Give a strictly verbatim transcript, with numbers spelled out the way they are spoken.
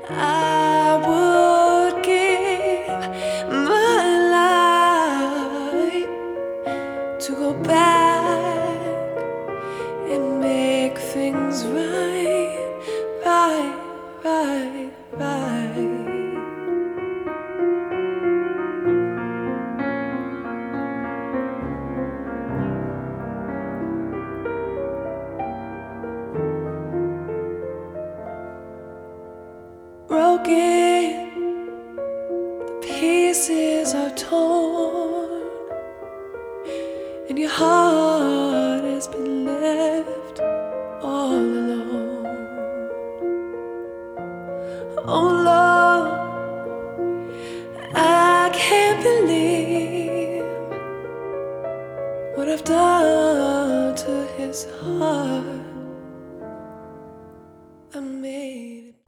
I would give my life to go back and make things right, right, right, right. Broken, the pieces are torn, and your heart has been left all alone. Oh Lord, I can't believe what I've done to his heart.